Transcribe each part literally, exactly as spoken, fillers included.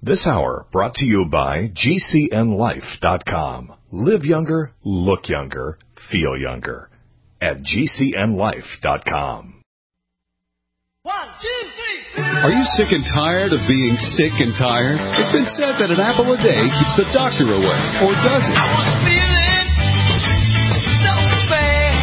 This hour brought to you by G C N life dot com. Live younger, look younger, feel younger at G C N life dot com. One, two, three. Are you sick and tired of being sick and tired? It's been said that an apple a day keeps the doctor away, or does it? I was feeling so bad.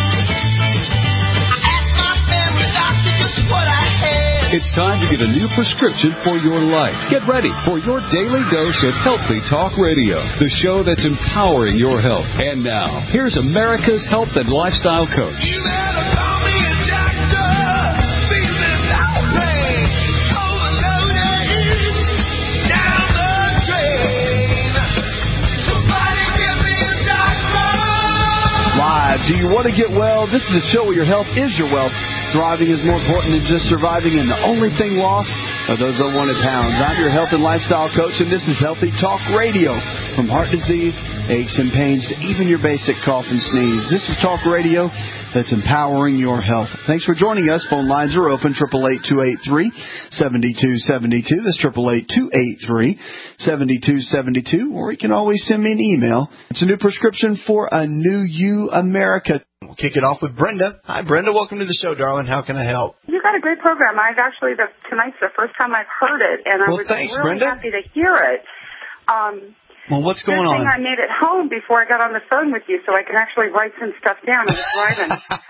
I asked my family doctor just what I had. It's time to get a new prescription for your life. Get ready for your daily dose of Healthy Talk Radio, the show that's empowering your health. And now, here's America's health and lifestyle coach. You better call me a doctor. Feeling no pain. Overloaded. Down the drain. Somebody give me a doctor. Live. Do you want to get well? This is a show where your health is your wealth. Thriving is more important than just surviving, and the only thing lost are those unwanted pounds. I'm your health and lifestyle coach, and this is Healthy Talk Radio. From heart disease, aches and pains, to even your basic cough and sneeze. This is Talk Radio that's empowering your health. Thanks for joining us. Phone lines are open, eight eight eight, two eight three, seven two seven two. That's eight eight eight, two eight three, seven two seven two. Or you can always send me an email. It's a new prescription for a new you, America. We'll kick it off with Brenda. Hi, Brenda. Welcome to the show, darling. How can I help? You've got a great program. I've actually, the, tonight's the first time I've heard it, and I Well, was thanks, really Brenda. happy to hear it. Um, Well, what's going good on? thing I made it home before I got on the phone with you, so I can actually write some stuff down. I was driving.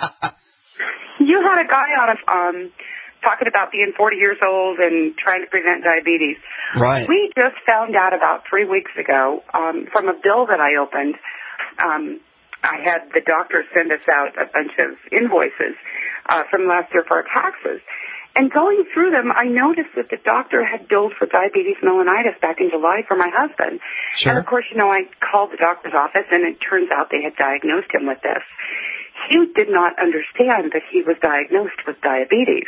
You had a guy on, um, talking about being forty years old and trying to prevent diabetes. Right. We just found out about three weeks ago um, from a bill that I opened. Um, I had the doctor send us out a bunch of invoices uh, from last year for our taxes. And going through them, I noticed that the doctor had billed for diabetes mellitus back in July for my husband. Sure. And, of course, you know, I called the doctor's office, and it turns out they had diagnosed him with this. He did not understand that he was diagnosed with diabetes.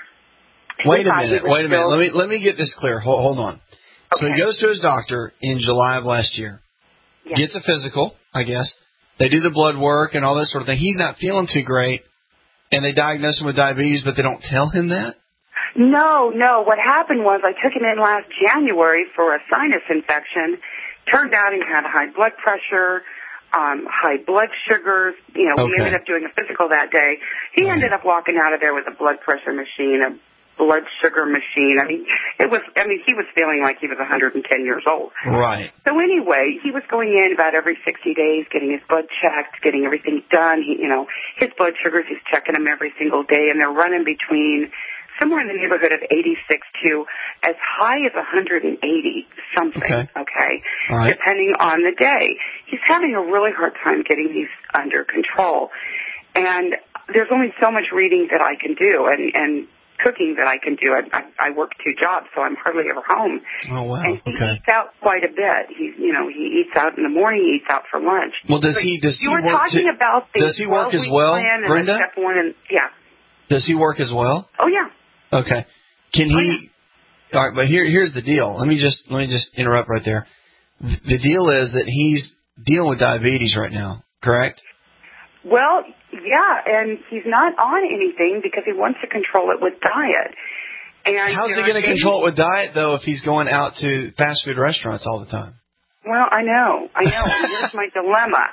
Wait a He thought he minute. was Wait a minute. still- Let me let me get this clear. Hold, hold on. So he Okay. goes to his doctor in July of last year, Yes. gets a physical, I guess. They do the blood work and all that sort of thing. He's not feeling too great, and they diagnose him with diabetes, but they don't tell him that? No, no. What happened was I took him in last January for a sinus infection. Turned out he had high blood pressure, um, high blood sugars. You know, we Okay. ended up doing a physical that day. He Right. ended up walking out of there with a blood pressure machine, a blood sugar machine. I mean, it was. I mean, he was feeling like he was one hundred ten years old. Right. So anyway, he was going in about every sixty days, getting his blood checked, getting everything done. He, you know, his blood sugars, he's checking them every single day, and they're running between somewhere in the neighborhood of eighty-six to as high as one hundred eighty something, Okay. okay, All right. depending on the day. He's having a really hard time getting these under control. And there's only so much reading that I can do and, and cooking that I can do. I, I, I work two jobs, so I'm hardly ever home. Oh, wow. And he Okay. eats out quite a bit. He, you know, he eats out in the morning, he eats out for lunch. Well, does But he does you he were work talking to- about the does he work as twelve-week well, plan and Brenda? the step one and, yeah. Does he work as well? Oh, yeah. Okay. Can he? All right, but here here's the deal. Let me just let me just interrupt right there. The deal is that he's dealing with diabetes right now, correct? Well, yeah, and he's not on anything because he wants to control it with diet. And How's he you know, going to maybe- control it with diet though if he's going out to fast food restaurants all the time? Well, I know, I know. Here's my dilemma.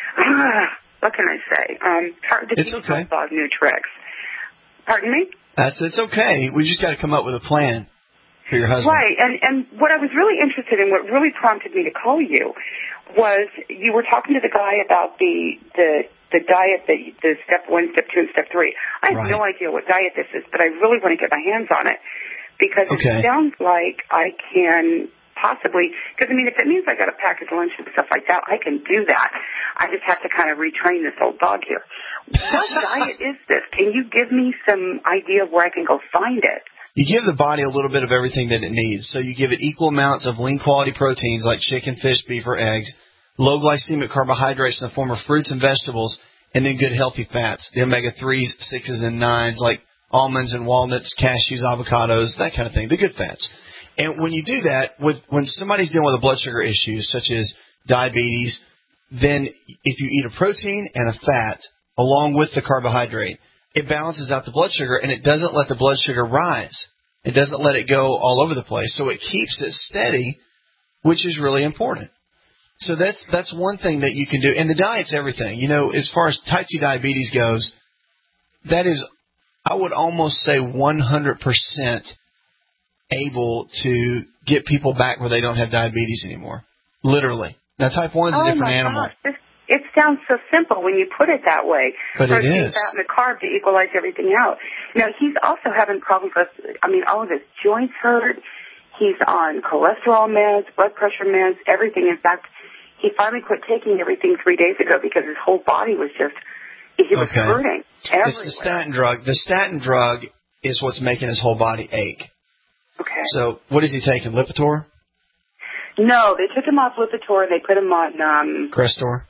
What can I say? Um, hard to It's teach okay. my dog new tricks. Pardon me? That's it's okay. We just got to come up with a plan for your husband. Right, and and what I was really interested in, what really prompted me to call you, was you were talking to the guy about the the the diet, the the step one, step two, and step three. I have Right. no idea what diet this is, but I really want to get my hands on it because Okay. it sounds like I can possibly. Because I mean, if it means I got to pack his lunch and stuff like that, I can do that. I just have to kind of retrain this old dog here. What diet is this? Can you give me some idea of where I can go find it? You give the body a little bit of everything that it needs. So you give it equal amounts of lean quality proteins like chicken, fish, beef, or eggs, low glycemic carbohydrates in the form of fruits and vegetables, and then good healthy fats, the omega threes, sixes, and nines like almonds and walnuts, cashews, avocados, that kind of thing, the good fats. And when you do that, with when somebody's dealing with a blood sugar issue such as diabetes, then if you eat a protein and a fat along with the carbohydrate, it balances out the blood sugar and it doesn't let the blood sugar rise. It doesn't let it go all over the place. So it keeps it steady, which is really important. So that's that's one thing that you can do. And the diet's everything. You know, as far as type two diabetes goes, that is, I would almost say one hundred percent able to get people back where they don't have diabetes anymore. Literally. Now, type one is oh a different my animal. Gosh. This, it sounds so simple when you put it that way. But it Protein, is. fat, and the carb to equalize everything out. You know, he's also having problems with, I mean, all of his joints hurt. He's on cholesterol meds, blood pressure meds, everything. In fact, he finally quit taking everything three days ago because his whole body was just, he was okay. hurting everywhere. It's the statin drug. The statin drug is what's making his whole body ache. Okay. So what is he taking, Lipitor? No, they took him off Lipitor. They put him on... Um, Crestor?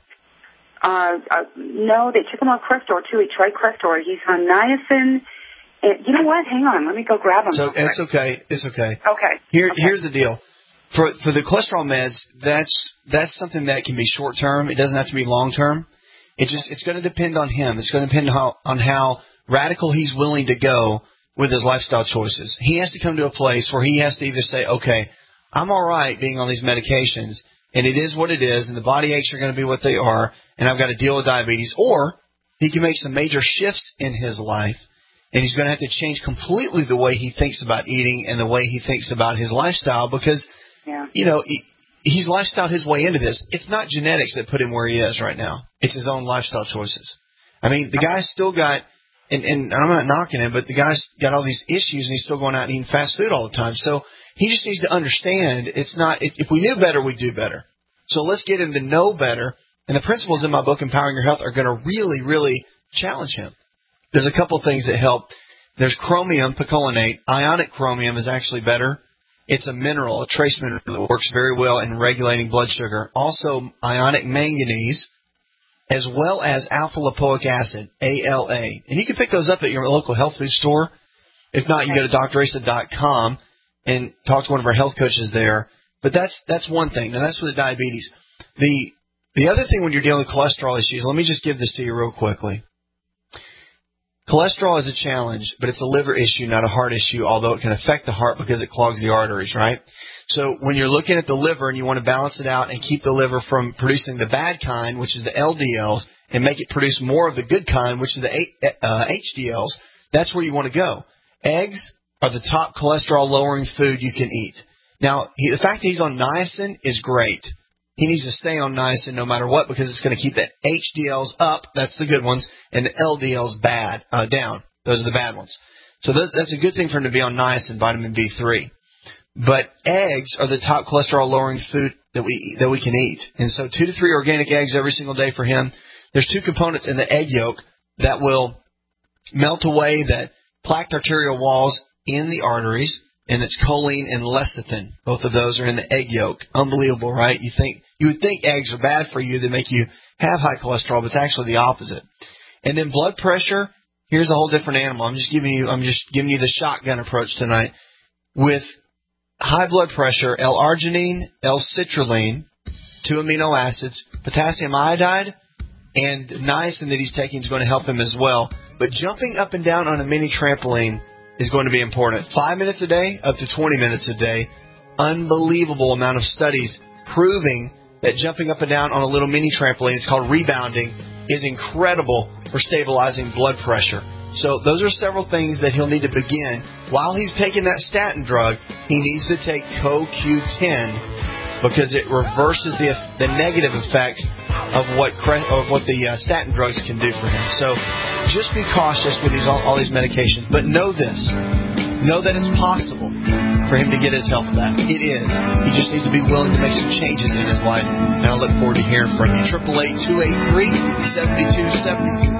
Uh, uh, no, they took him off Crestor, too. He tried Crestor. He's on niacin. And, you know what? Hang on. Let me go grab him. So it's okay. It's okay. Okay. Here, okay. Here's the deal. For for the cholesterol meds, that's that's something that can be short term. It doesn't have to be long term. It just it's going to depend on him. It's going to depend on how, on how radical he's willing to go with his lifestyle choices. He has to come to a place where he has to either say, okay, I'm all right being on these medications, and it is what it is, and the body aches are going to be what they are, and I've got to deal with diabetes. Or he can make some major shifts in his life, and he's going to have to change completely the way he thinks about eating and the way he thinks about his lifestyle because, yeah. you know, he, he's lifestyled his way into this. It's not genetics that put him where he is right now. It's his own lifestyle choices. I mean, the guy's still got, and, and I'm not knocking him, but the guy's got all these issues, and he's still going out and eating fast food all the time. So he just needs to understand it's not, it, if we knew better, we'd do better. So let's get him to know better. And the principles in my book, Empowering Your Health, are going to really, really challenge him. There's a couple things that help. There's chromium picolinate. Ionic chromium is actually better. It's a mineral, a trace mineral that works very well in regulating blood sugar. Also, ionic manganese, as well as alpha-lipoic acid, A L A. And you can pick those up at your local health food store. If not, you can go to dr asa dot com and talk to one of our health coaches there. But that's that's one thing. Now, that's for the diabetes. The the other thing when you're dealing with cholesterol issues, let me just give this to you real quickly. Cholesterol is a challenge, but it's a liver issue, not a heart issue, although it can affect the heart because it clogs the arteries, right? So when you're looking at the liver and you want to balance it out and keep the liver from producing the bad kind, which is the L D Ls, and make it produce more of the good kind, which is the uh, H D Ls, that's where you want to go. Eggs are the top cholesterol-lowering food you can eat. Now, he, the fact that he's on niacin is great. He needs to stay on niacin no matter what because it's going to keep the H D Ls up, that's the good ones, and the L D Ls bad, uh, down. Those are the bad ones. So those, that's a good thing for him to be on niacin, vitamin B three. But eggs are the top cholesterol-lowering food that we that we can eat. And so two to three organic eggs every single day for him. There's two components in the egg yolk that will melt away the plaqued arterial walls in the arteries, and it's choline and lecithin. Both of those are in the egg yolk. Unbelievable, right? You think you would think eggs are bad for you. They make you have high cholesterol, but it's actually the opposite. And then blood pressure. Here's a whole different animal. I'm just giving you I'm just giving you the shotgun approach tonight. With high blood pressure, L-arginine, L-citrulline, two amino acids, potassium iodide, and niacin that he's taking is going to help him as well. But jumping up and down on a mini trampoline is going to be important. Five minutes a day, up to twenty minutes a day. Unbelievable amount of studies proving that jumping up and down on a little mini trampoline, it's called rebounding, is incredible for stabilizing blood pressure. So those are several things that he'll need to begin. While he's taking that statin drug, he needs to take C O Q ten because it reverses the the negative effects of what of what the uh, statin drugs can do for him. So just be cautious with these all, all these medications. But know this. Know that it's possible for him to get his health back. It is. He just needs to be willing to make some changes in his life. And I look forward to hearing from you. eight eight eight, two eight three, seven two seven two.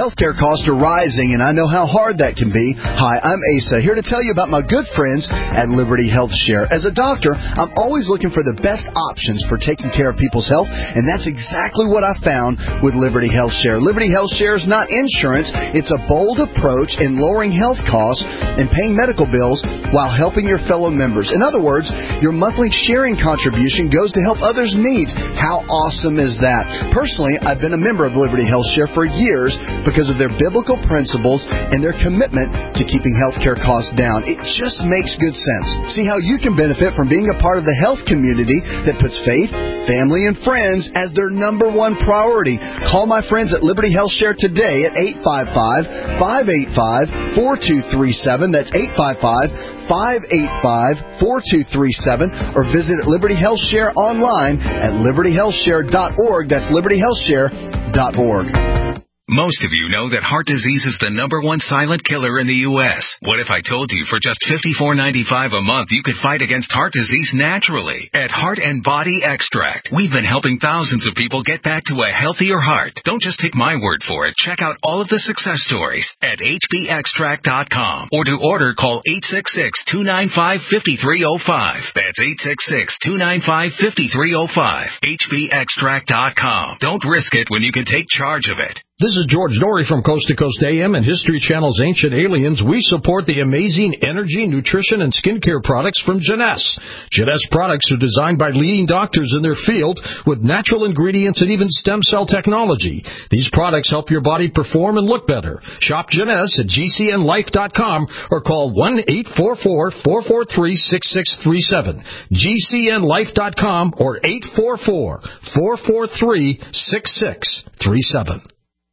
Healthcare costs are rising, and I know how hard that can be. Hi, I'm Asa, here to tell you about my good friends at Liberty Health Share. As a doctor, I'm always looking for the best options for taking care of people's health, and that's exactly what I found with Liberty Health Share. Liberty Health Share is not insurance. It's a bold approach in lowering health costs and paying medical bills while helping your fellow members. In other words, your monthly sharing contribution goes to help others' needs. How awesome is that? Personally, I've been a member of Liberty Health Share for years because of their biblical principles and their commitment to keeping healthcare costs down. It just makes good sense. See how you can benefit from being a part of the health community that puts faith, family, and friends as their number one priority. Call my friends at Liberty Health Share today at eight five five, five eight five, four two three seven. That's eight five five, five eight five, four two three seven. Or visit Liberty Health Share online at liberty health share dot org. That's liberty health share dot org. Most of you know that heart disease is the number one silent killer in the U S What if I told you for just fifty-four ninety-five a month you could fight against heart disease naturally? At Heart and Body Extract, we've been helping thousands of people get back to a healthier heart. Don't just take my word for it. Check out all of the success stories at h b extract dot com. Or to order, call eight six six, two nine five, five three zero five. That's eight six six, two nine five, five three zero five. h b extract dot com. Don't risk it when you can take charge of it. This is George Norrie from Coast to Coast A M and History Channel's Ancient Aliens. We support the amazing energy, nutrition, and skincare products from Jeunesse. Jeunesse products are designed by leading doctors in their field with natural ingredients and even stem cell technology. These products help your body perform and look better. Shop Jeunesse at g c n life dot com or call one eight four four, four four three, six six three seven. g c n life dot com or eight four four, four four three, six six three seven.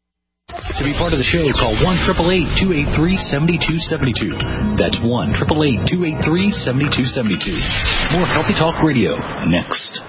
To be part of the show, call one eight eight eight, two eight three, seven two seven two. That's one eight eight eight, two eight three, seven two seven two. More Healthy Talk Radio next.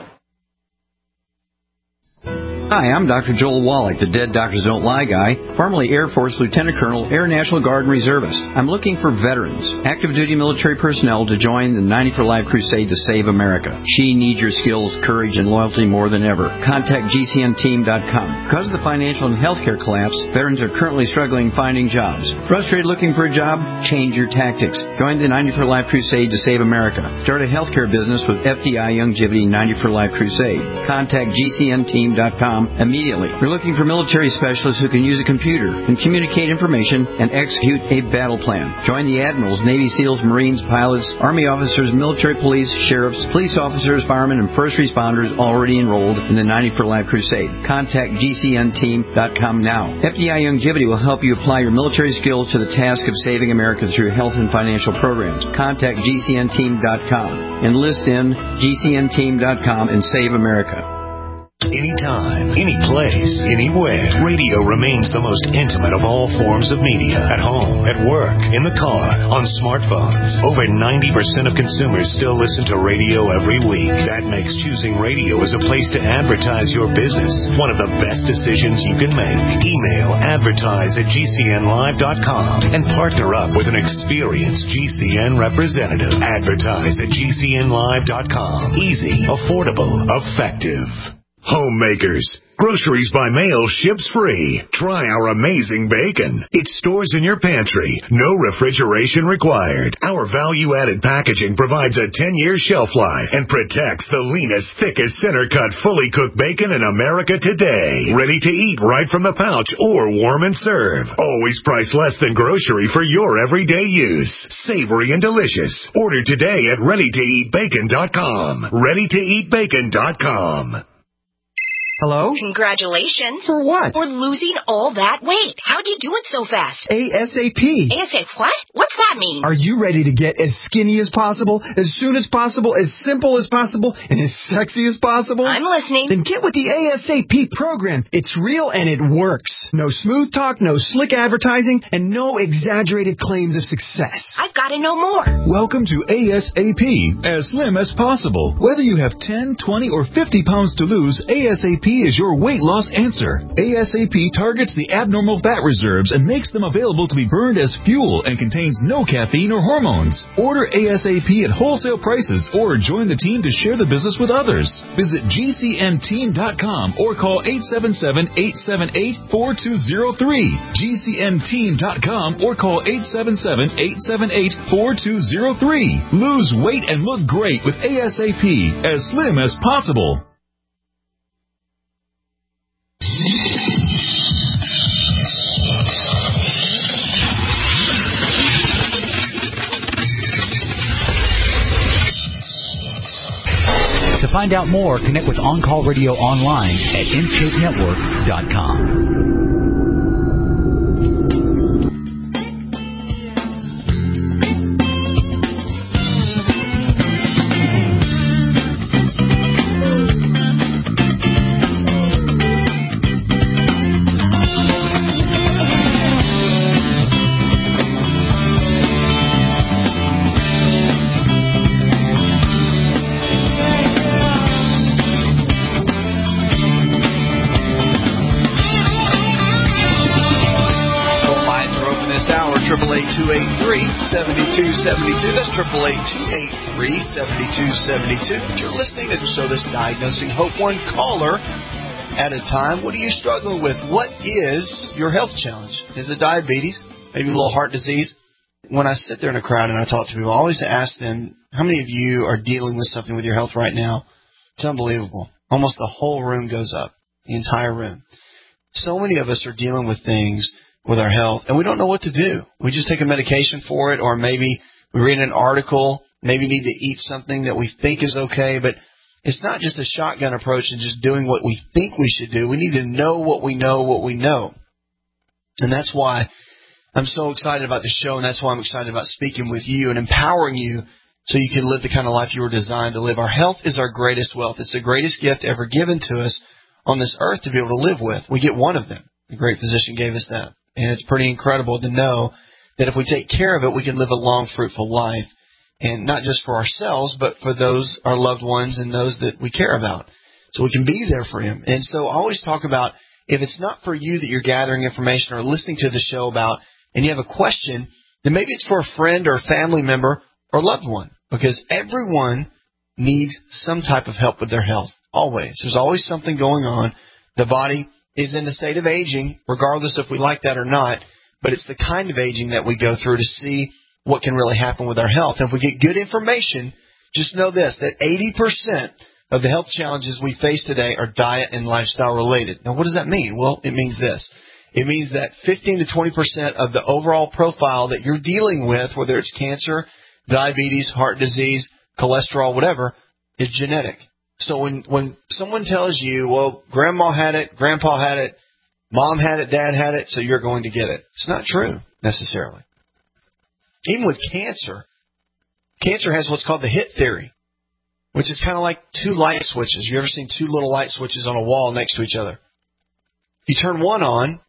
Hi, I'm Doctor Joel Wallach, the Dead Doctors Don't Lie guy, formerly Air Force Lieutenant Colonel, Air National Guard and Reservist. I'm looking for veterans, active duty military personnel to join the ninety for Life crusade to save America. She needs your skills, courage, and loyalty more than ever. Contact G C N team dot com. Because of the financial and healthcare collapse, veterans are currently struggling finding jobs. Frustrated looking for a job? Change your tactics. Join the ninety for Life crusade to save America. Start a healthcare business with F D I Youngevity ninety for Life crusade. Contact G C N team dot com immediately. We're looking for military specialists who can use a computer and communicate information and execute a battle plan. Join the admirals, Navy SEALs, Marines, pilots, Army officers, military police, sheriffs, police officers, firemen, and first responders already enrolled in the ninety for Life crusade. Contact G C N team dot com now. F D I Youngevity will help you apply your military skills to the task of saving America through health and financial programs. Contact G C N team dot com. Enlist in G C N team dot com and save America. Anytime, any place, anywhere. Radio remains the most intimate of all forms of media. At home, at work, in the car, on smartphones. Over ninety percent of consumers still listen to radio every week. That makes choosing radio as a place to advertise your business one of the best decisions you can make. Email advertise at g c n live dot com and partner up with an experienced G C N representative. Advertise at g c n live dot com. Easy, affordable, effective. Homemakers. Groceries by mail ships free. Try our amazing bacon. It stores in your pantry. No refrigeration required. Our value-added packaging provides a ten-year shelf life and protects the leanest, thickest, center-cut, fully cooked bacon in America today. Ready to eat right from the pouch or warm and serve. Always priced less than grocery for your everyday use. Savory and delicious. Order today at ready to eat bacon dot com. ready to eat bacon dot com. Hello? Congratulations. For what? For losing all that weight. How'd you do it so fast? ASAP. ASAP what? What's that mean? Are you ready to get as skinny as possible, as soon as possible, as simple as possible, and as sexy as possible? I'm listening. Then get with the ASAP program. It's real and it works. No smooth talk, no slick advertising, and no exaggerated claims of success. I've got to know more. Welcome to ASAP, as slim as possible. Whether you have ten, twenty, or fifty pounds to lose, ASAP P is your weight loss answer. A S A P targets the abnormal fat reserves and makes them available to be burned as fuel and contains no caffeine or hormones. Order A S A P at wholesale prices or join the team to share the business with others. Visit G C M team dot com or call eight seven seven, eight seven eight, four two zero three. G C M team dot com or call eight seven seven, eight seven eight, four two zero three. Lose weight and look great with A S A P, as slim as possible. To find out more, connect with On Call Radio online at M K network dot com. two eight three, seven two seven two. That's triple eight, two eight three, seven two seven two. You're listening to the show that's diagnosing hope one caller at a time. What are you struggling with? What is your health challenge? Is it diabetes? Maybe a little heart disease? When I sit there in a crowd and I talk to people, I always ask them, how many of you are dealing with something with your health right now? It's unbelievable. Almost the whole room goes up, the entire room. So many of us are dealing with things with our health, and we don't know what to do. We just take a medication for it, or maybe we read an article, maybe need to eat something that we think is okay, but it's not just a shotgun approach and just doing what we think we should do. We need to know what we know, what we know. And that's why I'm so excited about the show, and that's why I'm excited about speaking with you and empowering you so you can live the kind of life you were designed to live. Our health is our greatest wealth. It's the greatest gift ever given to us on this earth to be able to live with. We get one of them. The great physician gave us that. And it's pretty incredible to know that if we take care of it, we can live a long, fruitful life. And not just for ourselves, but for those, our loved ones, and those that we care about. So we can be there for him. And so I always talk about, if it's not for you that you're gathering information or listening to the show about, and you have a question, then maybe it's for a friend or a family member or loved one. Because everyone needs some type of help with their health. Always. There's always something going on. The body is in a state of aging, regardless if we like that or not, but it's the kind of aging that we go through to see what can really happen with our health. And if we get good information, just know this, that eighty percent of the health challenges we face today are diet and lifestyle related. Now, what does that mean? Well, it means this. It means that fifteen to twenty percent of the overall profile that you're dealing with, whether it's cancer, diabetes, heart disease, cholesterol, whatever, is genetic. So when, when someone tells you, well, grandma had it, grandpa had it, mom had it, dad had it, so you're going to get it. It's not true, necessarily. Even with cancer, cancer has what's called the hit theory, which is kind of like two light switches. You ever seen two little light switches on a wall next to each other? If you turn one on,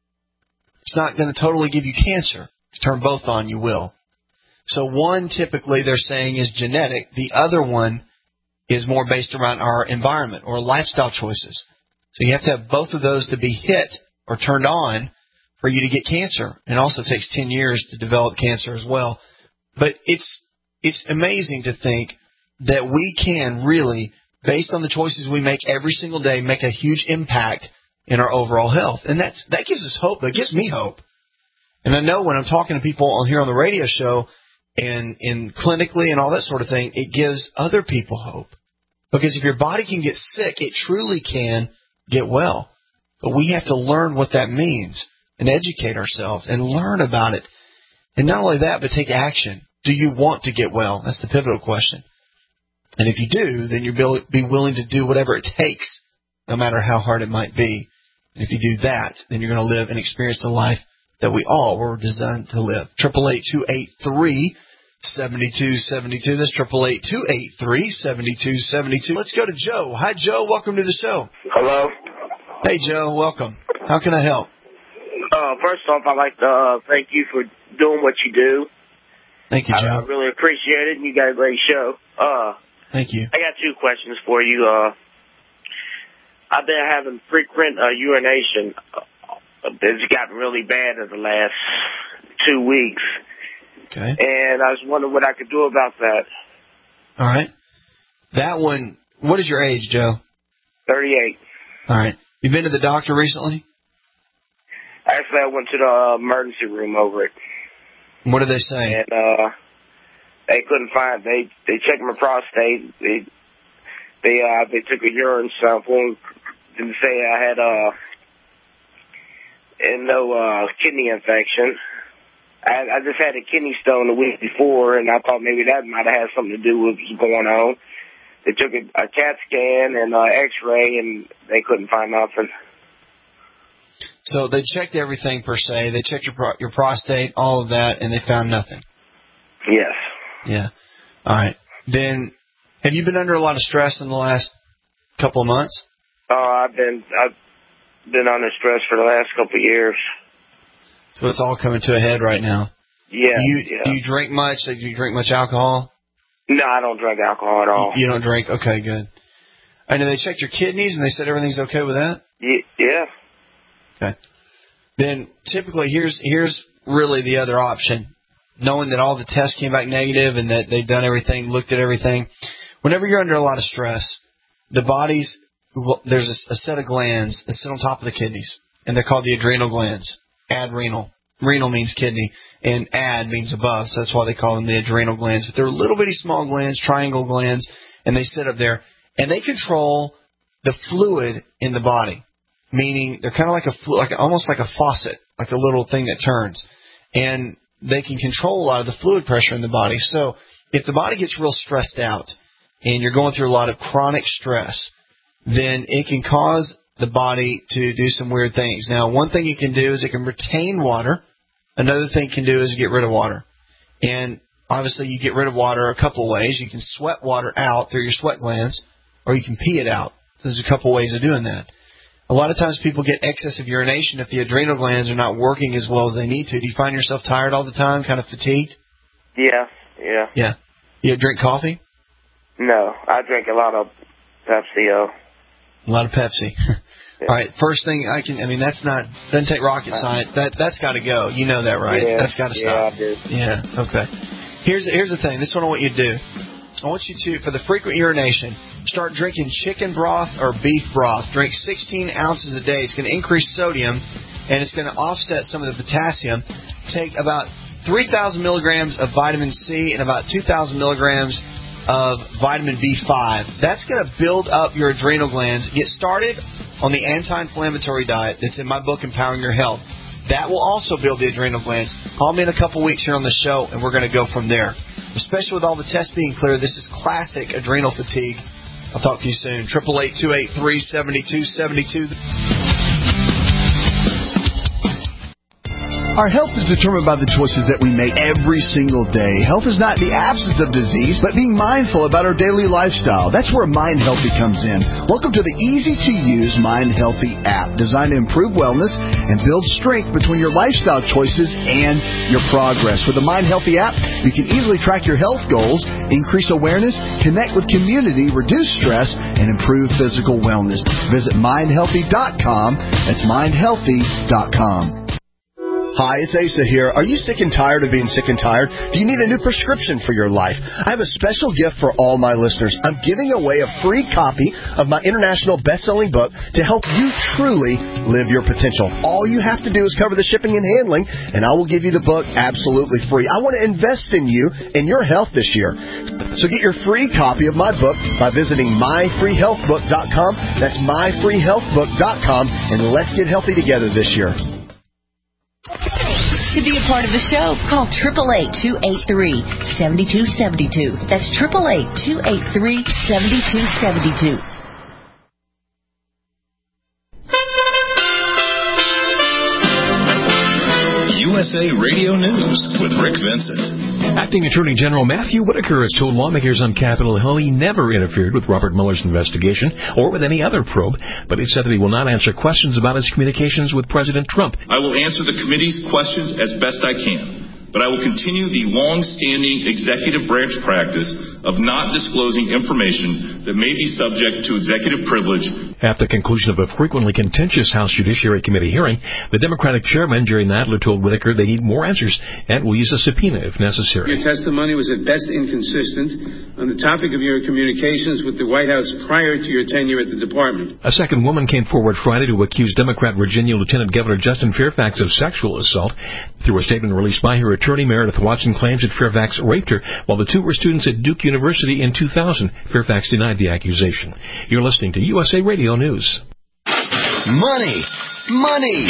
it's not going to totally give you cancer. If you turn both on, you will. So one, typically, they're saying is genetic. The other one is more based around our environment or lifestyle choices. So you have to have both of those to be hit or turned on for you to get cancer. It also takes ten years to develop cancer as well. But it's it's amazing to think that we can really, based on the choices we make every single day, make a huge impact in our overall health. And that's that gives us hope. That gives me hope. And I know when I'm talking to people on here on the radio show and, and clinically and all that sort of thing, it gives other people hope. Because if your body can get sick, it truly can get well. But we have to learn what that means and educate ourselves and learn about it. And not only that, but take action. Do you want to get well? That's the pivotal question. And if you do, then you'll be willing to do whatever it takes, no matter how hard it might be. And if you do that, then you're going to live and experience the life that we all were designed to live. triple eight two eight three seven two seven two. That's triple eight two eight three seven two seven two. Let's go to Joe. Hi, Joe. Welcome to the show. Hello. Hey, Joe. Welcome. How can I help? Uh, first off, I'd like to uh, thank you for doing what you do. Thank you, Joe. I, I really appreciate it, and you got a great show. Uh, thank you. I got two questions for you. Uh, I've been having frequent uh, urination. Uh, it's gotten really bad in the last two weeks. Okay. And I was wondering what I could do about that. All right. That one, what is your age, Joe? thirty-eight. All right. You been to the doctor recently? Actually, I went to the emergency room over it. What did they say? And uh, they couldn't find. They they checked my prostate. They they uh they took a urine sample. Didn't say I had uh and no uh kidney infection. I, I just had a kidney stone the week before, and I thought maybe that might have had something to do with what was going on. They took a, a CAT scan and uh, X-ray, and they couldn't find nothing. So they checked everything per se. They checked your pro- your prostate, all of that, and they found nothing. Yes. Yeah. All right. Then, have you been under a lot of stress in the last couple of months? Uh, I've been I've been under stress for the last couple of years. So it's all coming to a head right now. Yeah. Do you, yeah. do you drink much? Do you drink much alcohol? No, I don't drink alcohol at all. You don't drink? Okay, good. And they checked your kidneys, and they said everything's okay with that? Yeah. Okay. Then typically here's here's really the other option. Knowing that all the tests came back negative and that they've done everything, looked at everything. Whenever you're under a lot of stress, the body's, there's a, a set of glands that sit on top of the kidneys, and they're called the adrenal glands. Adrenal. Renal means kidney, and ad means above, so that's why they call them the adrenal glands. But they're little bitty small glands, triangle glands, and they sit up there, and they control the fluid in the body. Meaning they're kind of like a like almost like a faucet, like a little thing that turns, and they can control a lot of the fluid pressure in the body. So if the body gets real stressed out and you're going through a lot of chronic stress, then it can cause the body to do some weird things. Now, one thing it can do is it can retain water. Another thing it can do is get rid of water. And obviously you get rid of water a couple of ways. You can sweat water out through your sweat glands, or you can pee it out. There's a couple ways of doing that. A lot of times people get excessive urination if the adrenal glands are not working as well as they need to. Do you find yourself tired all the time, kind of fatigued? Yeah, yeah. Yeah. You drink coffee? No, I drink a lot of Pepsi. Oh. A lot of Pepsi. Yeah. All right, first thing I can, I mean, that's not, doesn't take rocket science. That, that's got to go. You know that, right? Yeah, that's got to stop. Yeah, I do. Yeah, okay. Here's, here's the thing. This is what I want you to do. I want you to, for the frequent urination, start drinking chicken broth or beef broth. Drink sixteen ounces a day. It's going to increase sodium, and it's going to offset some of the potassium. Take about three thousand milligrams of vitamin C and about two thousand milligrams of vitamin B five. That's going to build up your adrenal glands. Get started on the anti-inflammatory diet that's in my book, Empowering Your Health. That will also build the adrenal glands. Call me in a couple weeks here on the show, and we're going to go from there. Especially with all the tests being clear, this is classic adrenal fatigue. I'll talk to you soon. eight eight eight, two eight three, seven two seven two. Our health is determined by the choices that we make every single day. Health is not the absence of disease, but being mindful about our daily lifestyle. That's where Mind Healthy comes in. Welcome to the easy-to-use Mind Healthy app, designed to improve wellness and build strength between your lifestyle choices and your progress. With the Mind Healthy app, you can easily track your health goals, increase awareness, connect with community, reduce stress, and improve physical wellness. Visit mind healthy dot com. That's mind healthy dot com. Hi, it's Asa here. Are you sick and tired of being sick and tired? Do you need a new prescription for your life? I have a special gift for all my listeners. I'm giving away a free copy of my international best-selling book to help you truly live your potential. All you have to do is cover the shipping and handling, and I will give you the book absolutely free. I want to invest in you and your health this year. So get your free copy of my book by visiting my free health book dot com. That's my free health book dot com, and let's get healthy together this year. To be a part of the show, call eight eight eight, two eight three, seven two seven two. That's eight eight eight, two eight three, seven two seven two. U S A Radio News with Rick Vincent. Acting Attorney General Matthew Whitaker has told lawmakers on Capitol Hill he never interfered with Robert Mueller's investigation or with any other probe, but he said that he will not answer questions about his communications with President Trump. I will answer the committee's questions as best I can, but I will continue the long-standing executive branch practice of not disclosing information that may be subject to executive privilege At the conclusion of a frequently contentious House Judiciary Committee hearing, the Democratic chairman, Jerry Nadler, told Whitaker they need more answers and will use a subpoena if necessary. Your testimony was at best inconsistent on the topic of your communications with the White House prior to your tenure at the department. A second woman came forward Friday to accuse Democrat Virginia Lieutenant Governor Justin Fairfax of sexual assault. Through a statement released by her attorney, Meredith Watson claims that Fairfax raped her while the two were students at Duke University in two thousand. Fairfax denied the accusation. You're listening to U S A Radio News. Money! Money!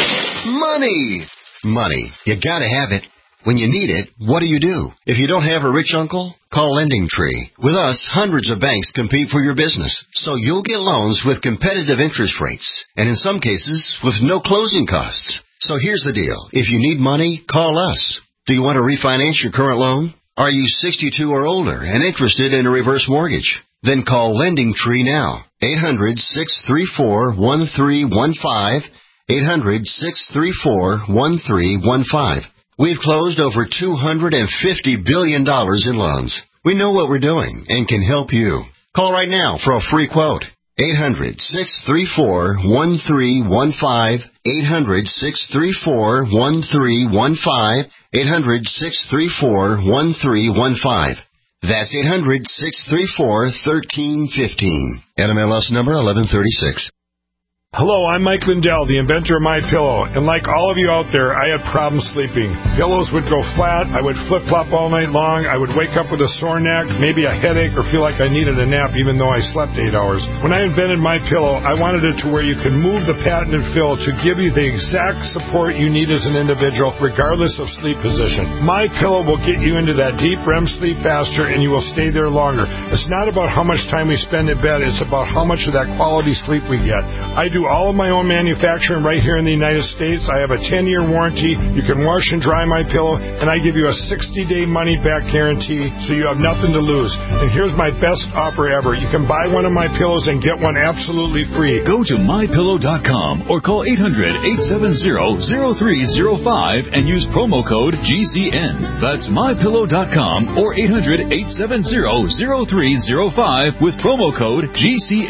Money! Money. You gotta have it. When you need it, what do you do? If you don't have a rich uncle, call Lending Tree. With us, hundreds of banks compete for your business, so you'll get loans with competitive interest rates, and in some cases, with no closing costs. So here's the deal. If you need money, call us. Do you want to refinance your current loan? Are you sixty-two or older and interested in a reverse mortgage? Then call Lending Tree now. eight hundred, six three four, one three one five. eight hundred, six three four, one three one five. We've closed over two hundred fifty billion dollars in loans. We know what we're doing and can help you. Call right now for a free quote. eight hundred, six three four, one three one five. eight hundred, six three four, one three one five. eight hundred, six three four, one three one five. That's eight hundred, six three four, one three one five. N M L S number eleven thirty-six. Hello, I'm Mike Lindell, the inventor of MyPillow, and like all of you out there, I had problems sleeping. Pillows would go flat, I would flip-flop all night long, I would wake up with a sore neck, maybe a headache, or feel like I needed a nap even though I slept eight hours. When I invented MyPillow, I wanted it to where you could move the patented fill to give you the exact support you need as an individual, regardless of sleep position. MyPillow will get you into that deep R E M sleep faster, and you will stay there longer. It's not about how much time we spend in bed, it's about how much of that quality sleep we get. I do all of my own manufacturing right here in the United States. I have a ten-year warranty. You can wash and dry my pillow, and I give you a sixty-day money-back guarantee, so you have nothing to lose. And here's my best offer ever. You can buy one of my pillows and get one absolutely free. Go to my pillow dot com or call eight hundred, eight seven zero, zero three zero five and use promo code G C N. That's my pillow dot com or eight hundred, eight seven zero, zero three zero five with promo code G C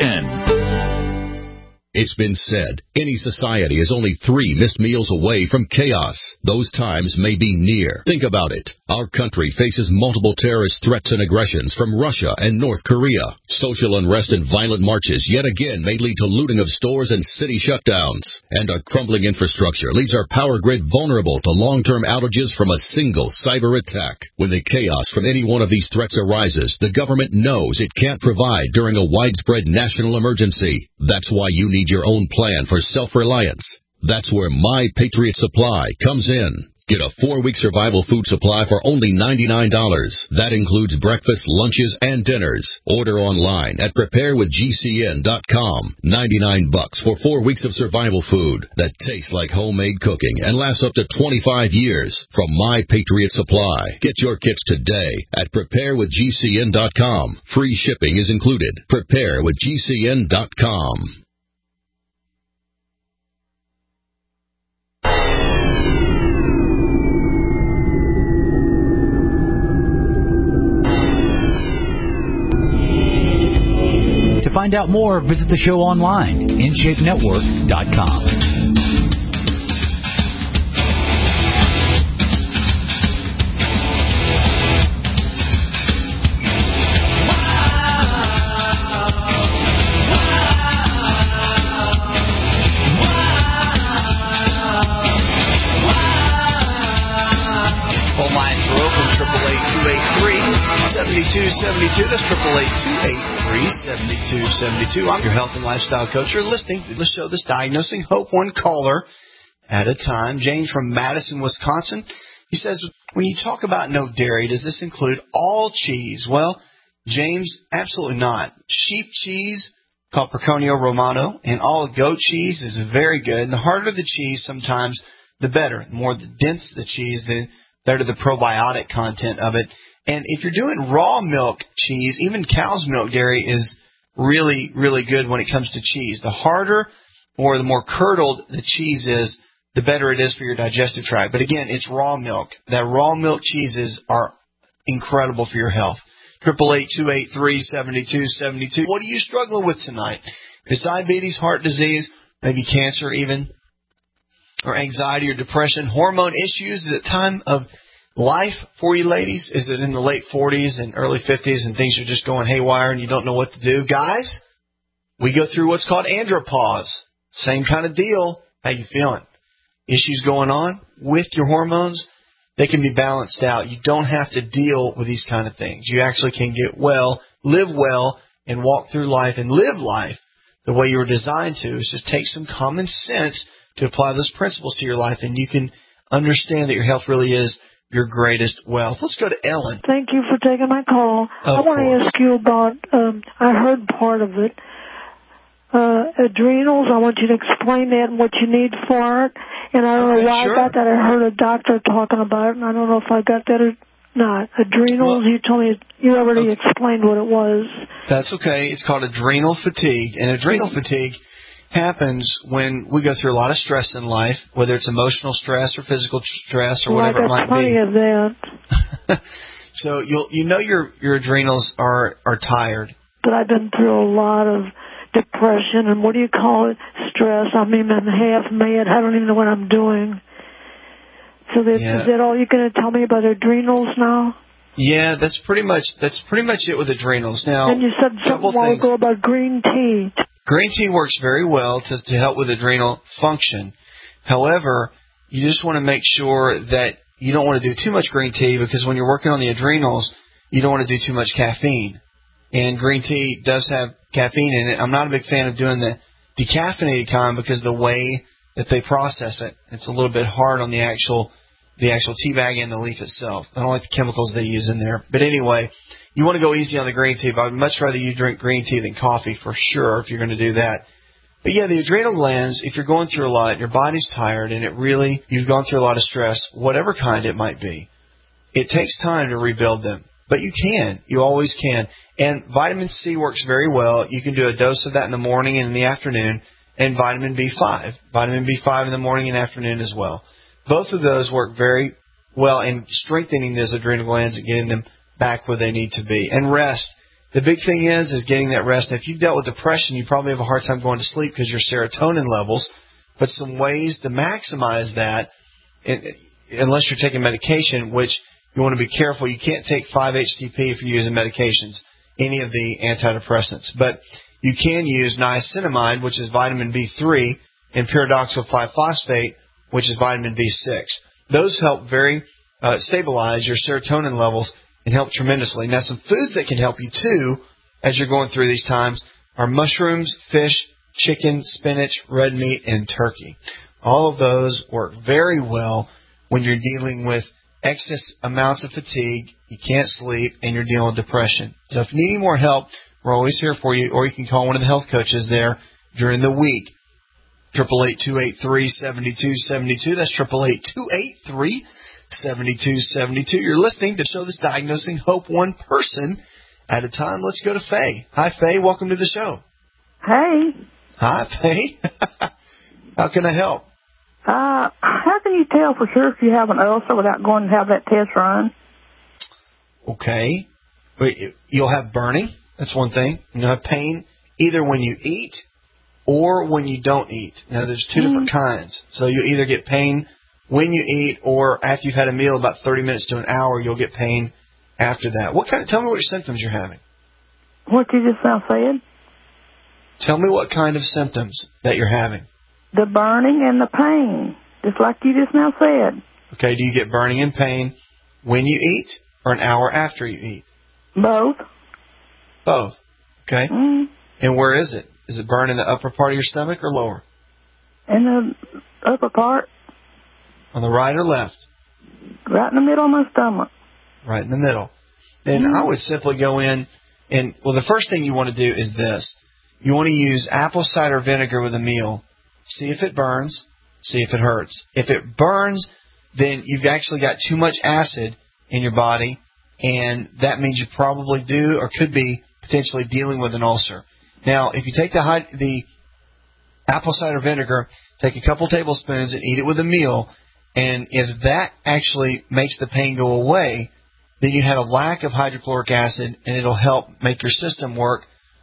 N. It's been said, any society is only three missed meals away from chaos. Those times may be near. Think about it. Our country faces multiple terrorist threats and aggressions from Russia and North Korea. Social unrest and violent marches yet again may lead to looting of stores and city shutdowns. And a crumbling infrastructure leaves our power grid vulnerable to long-term outages from a single cyber attack. When the chaos from any one of these threats arises, the government knows it can't provide during a widespread national emergency. That's why you need your own plan for self-reliance. That's where My Patriot Supply comes in. Get a four-week survival food supply for only ninety-nine dollars. That includes breakfast, lunches, and dinners. Order online at prepare with G C N dot com. ninety-nine bucks for four weeks of survival food that tastes like homemade cooking and lasts up to twenty-five years from My Patriot Supply. Get your kits today at prepare with G C N dot com. Free shipping is included. prepare with G C N dot com. To find out more, visit the show online, in shape network dot com. Phone lines are open, triple eight two eight three, seven two seven two. That's triple eight two eight three, seven two seven two. I'm your health and lifestyle coach. You're listening to the show that's diagnosing hope one caller at a time. James from Madison, Wisconsin. He says, when you talk about no dairy, does this include all cheese? Well, James, absolutely not. Sheep cheese, called Pecorino Romano, and all goat cheese is very good. And the harder the cheese, sometimes the better. The more the dense the cheese, the better the probiotic content of it. And if you're doing raw milk cheese, even cow's milk dairy is really, really good when it comes to cheese. The harder or the more curdled the cheese is, the better it is for your digestive tract. But again, it's raw milk. That raw milk cheeses are incredible for your health. Triple eight two eight three seventy two seventy two. What are you struggling with tonight? Is diabetes, heart disease, maybe cancer even, or anxiety or depression, hormone issues at the time of life for you ladies? Is it in the late forties and early fifties and things are just going haywire and you don't know what to do? Guys, we go through what's called andropause. Same kind of deal. How you feeling? Issues going on with your hormones? They can be balanced out. You don't have to deal with these kind of things. You actually can get well, live well, and walk through life and live life the way you were designed to. It's just take some common sense to apply those principles to your life, and you can understand that your health really is your greatest wealth. Let's go to Ellen. Thank you for taking my call. Of I want to ask you about, um, I heard part of it, uh, adrenals. I want you to explain that and what you need for it. And I don't know why sure. I got that. I heard a doctor talking about it, and I don't know if I got that or not. Adrenals, well, you told me, you already okay. explained what it was. That's okay. It's called adrenal fatigue. And adrenal fatigue happens when we go through a lot of stress in life, whether it's emotional stress or physical stress or well, whatever it might be. Plenty of that. So you'll you know your your adrenals are are tired. But I've been through a lot of depression and what do you call it? Stress. I mean, I'm half mad. I don't even know what I'm doing. So that, yeah. is that all you're going to tell me about adrenals now? Yeah, that's pretty much that's pretty much it with adrenals. Now, and you said something a while ago about green tea. Green tea works very well to to help with adrenal function. However, you just want to make sure that you don't want to do too much green tea because when you're working on the adrenals, you don't want to do too much caffeine. And green tea does have caffeine in it. I'm not a big fan of doing the decaffeinated kind because the way that they process it, it's a little bit hard on the actual the actual tea bag and the leaf itself. I don't like the chemicals they use in there. But anyway, you want to go easy on the green tea, but I'd much rather you drink green tea than coffee for sure if you're going to do that. But yeah, the adrenal glands, if you're going through a lot, your body's tired, and it really, you've gone through a lot of stress, whatever kind it might be, it takes time to rebuild them. But you can. You always can. And vitamin C works very well. You can do a dose of that in the morning and in the afternoon, and vitamin B five. Vitamin B five in the morning and afternoon as well. Both of those work very well in strengthening those adrenal glands and getting them back where they need to be. And rest. The big thing is, is getting that rest. Now, if you've dealt with depression, you probably have a hard time going to sleep because your serotonin levels. But some ways to maximize that, unless you're taking medication, which you want to be careful. You can't take five H T P if you're using medications, any of the antidepressants. But you can use niacinamide, which is vitamin B three, and pyridoxal five phosphate, which is vitamin B six. Those help very uh, stabilize your serotonin levels and help tremendously. Now, some foods that can help you, too, as you're going through these times, are mushrooms, fish, chicken, spinach, red meat, and turkey. All of those work very well when you're dealing with excess amounts of fatigue, you can't sleep, and you're dealing with depression. So if you need any more help, we're always here for you, or you can call one of the health coaches there during the week. eight eight eight, two eight three, seven two seven two. That's eight eight eight, two eight three, seven two seven two. You're listening to the show that's diagnosing hope one person at a time. Let's go to Faye. Hi, Faye. Welcome to the show. Hey. Hi, Faye. How can I help? Uh, how can you tell for sure if you have an ulcer without going to have that test run? Okay. You'll have burning. That's one thing. You'll have pain either when you eat or when you don't eat. Now, there's two mm. different kinds. So you either get pain when you eat or after you've had a meal, about thirty minutes to an hour, you'll get pain after that. What kind of, tell me what your symptoms you're having. What you just now said? Tell me what kind of symptoms that you're having. The burning and the pain, just like you just now said. Okay, do you get burning and pain when you eat or an hour after you eat? Both. Both. Okay. Mm. And where is it? Is it burn in the upper part of your stomach or lower? In the upper part. On the right or left? Right in the middle of my stomach. Right in the middle. Then mm. I would simply go in and, well, the first thing you want to do is this. You want to use apple cider vinegar with a meal. See if it burns. See if it hurts. If it burns, then you've actually got too much acid in your body, and that means you probably do or could be potentially dealing with an ulcer. Now, if you take the high, the apple cider vinegar, take a couple tablespoons and eat it with a meal, and if that actually makes the pain go away, then you had a lack of hydrochloric acid, and it'll help make your system work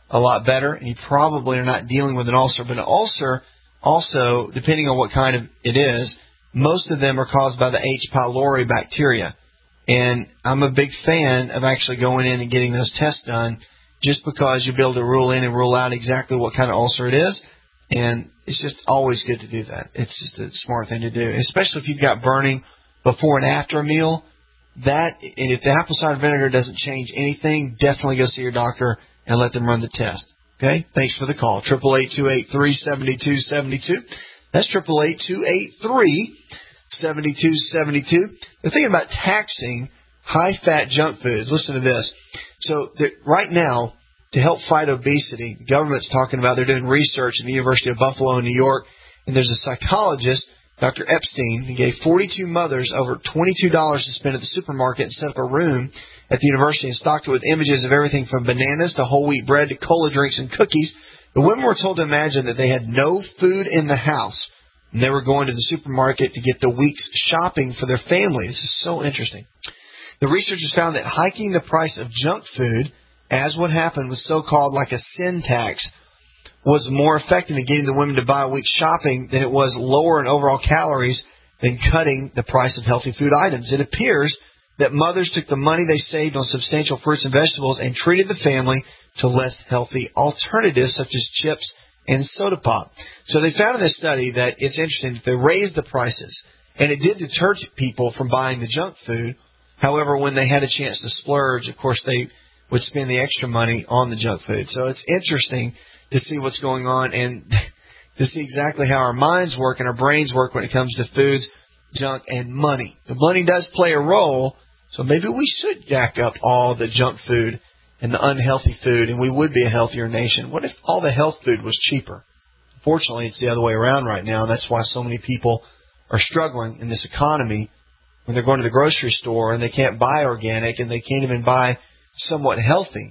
a lot better, and you probably are not dealing with an ulcer. But an ulcer, also, depending on what kind of it is, most of them are caused by the H. pylori bacteria. And I'm a big fan of actually going in and getting those tests done, just because you'll be able to rule in and rule out exactly what kind of ulcer it is. And it's just always good to do that. It's just a smart thing to do, especially if you've got burning before and after a meal. That, and if the apple cider vinegar doesn't change anything, definitely go see your doctor and let them run the test. Okay? Thanks for the call. eight eight eight, two eight three, seven two seven two. That's eight eight eight, two eight three, seven two seven two. The thing about taxing high-fat junk foods, listen to this. So right now, to help fight obesity, the government's talking about, they're doing research at the University of Buffalo in New York, and there's a psychologist, Doctor Epstein, who gave forty-two mothers over twenty-two dollars to spend at the supermarket and set up a room at the university and stocked it with images of everything from bananas to whole wheat bread to cola drinks and cookies. The women were told to imagine that they had no food in the house, and they were going to the supermarket to get the week's shopping for their family. This is so interesting. The researchers found that hiking the price of junk food, as what happened with so-called like a sin tax, was more effective in getting the women to buy a week's shopping than it was lower in overall calories than cutting the price of healthy food items. It appears that mothers took the money they saved on substantial fruits and vegetables and treated the family to less healthy alternatives such as chips and soda pop. So they found in this study that it's interesting that they raised the prices, and it did deter people from buying the junk food. However, when they had a chance to splurge, of course, they would spend the extra money on the junk food. So it's interesting to see what's going on and to see exactly how our minds work and our brains work when it comes to foods, junk, and money. The money does play a role, so maybe we should jack up all the junk food and the unhealthy food, and we would be a healthier nation. What if all the health food was cheaper? Unfortunately, it's the other way around right now, and that's why so many people are struggling in this economy when they're going to the grocery store and they can't buy organic and they can't even buy somewhat healthy.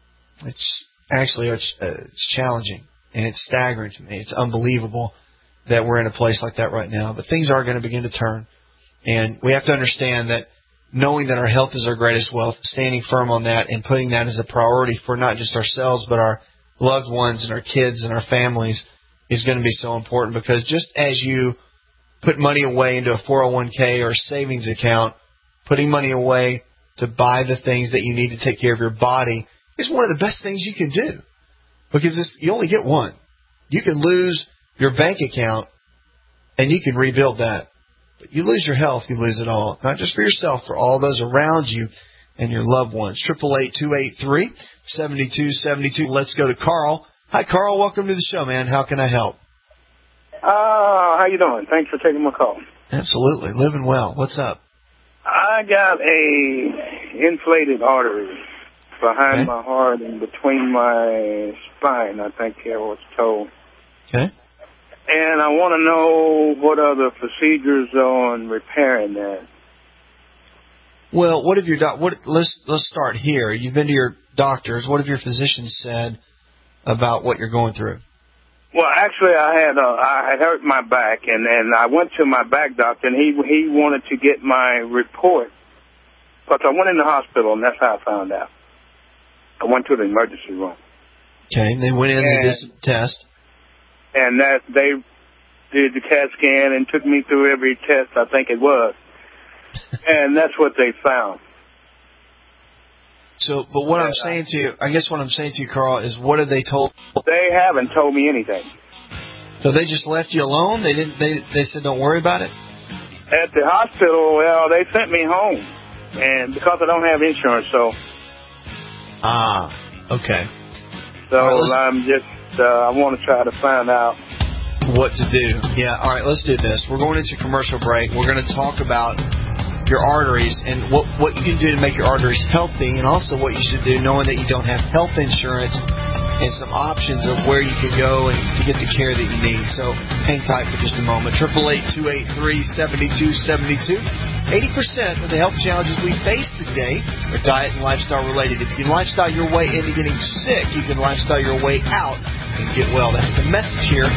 It's actually it's, uh, it's challenging, and it's staggering to me. It's unbelievable that we're in a place like that right now. But things are going to begin to turn, and we have to understand that knowing that our health is our greatest wealth, standing firm on that and putting that as a priority for not just ourselves but our loved ones and our kids and our families is going to be so important, because just as you put money away into a four oh one k or a savings account, putting money away to buy the things that you need to take care of your body is one of the best things you can do, because it's, you only get one. You can lose your bank account and you can rebuild that. But you lose your health, you lose it all. Not just for yourself, for all those around you and your loved ones. eight eight eight, two eight three, seven two seven two. Let's go to Carl. Hi, Carl. Welcome to the show, man. How can I help? Uh, how you doing? Thanks for taking my call. Absolutely. Living well. What's up? I got a inflated artery behind okay. my heart and between my spine, I think I was told. Okay. And I want to know what are the procedures on repairing that. Well, what have your doc? What? Let's let's start here. You've been to your doctors. What have your physicians said about what you're going through? Well, actually, I had uh, I had hurt my back, and then I went to my back doctor, and he he wanted to get my report. But I went in the hospital, and that's how I found out. I went to the emergency room. Okay, they went in and did some test. And that they did the CAT scan and took me through every test I think it was. And that's what they found. So, but what I'm saying to you, I guess what I'm saying to you, Carl, is what have they told? They haven't told me anything. So they just left you alone? They didn't. They they said don't worry about it? At the hospital, well, they sent me home. And because I don't have insurance, so. Ah, okay. So right, I'm just, uh, I want to try to find out what to do. Yeah, all right, let's do this. We're going into commercial break. We're going to talk about your arteries and what, what you can do to make your arteries healthy, and also what you should do knowing that you don't have health insurance, and some options of where you can go and to get the care that you need. So hang tight for just a moment. eight eight eight, two eight three, seven two seven two. eighty percent of the health challenges we face today are diet and lifestyle related. If you can lifestyle your way into getting sick, you can lifestyle your way out and get well. That's the message here.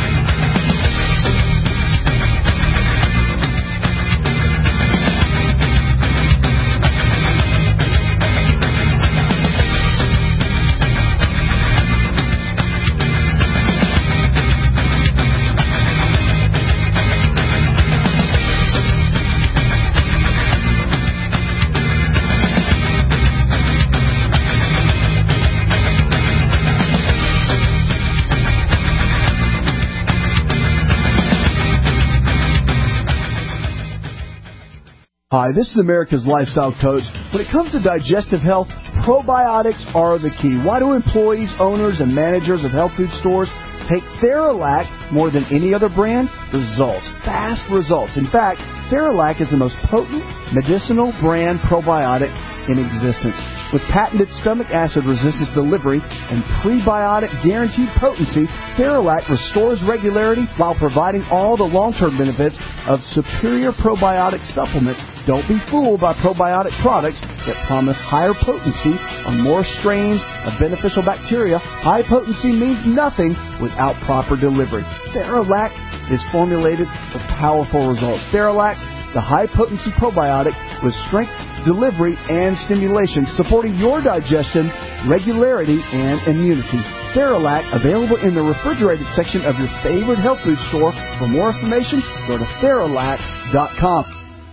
Hi, this is America's Lifestyle Coach. When it comes to digestive health, probiotics are the key. Why do employees, owners, and managers of health food stores take Theralac more than any other brand? Results. Fast results. In fact, Theralac is the most potent medicinal brand probiotic in existence. With patented stomach acid resistance delivery and prebiotic guaranteed potency, Theralac restores regularity while providing all the long-term benefits of superior probiotic supplements. Don't be fooled by probiotic products that promise higher potency on more strains of beneficial bacteria. High potency means nothing without proper delivery. Theralac is formulated for powerful results. Theralac, the high-potency probiotic with strength, delivery, and stimulation, supporting your digestion, regularity, and immunity. Theralac, available in the refrigerated section of your favorite health food store. For more information, go to Theralac dot com.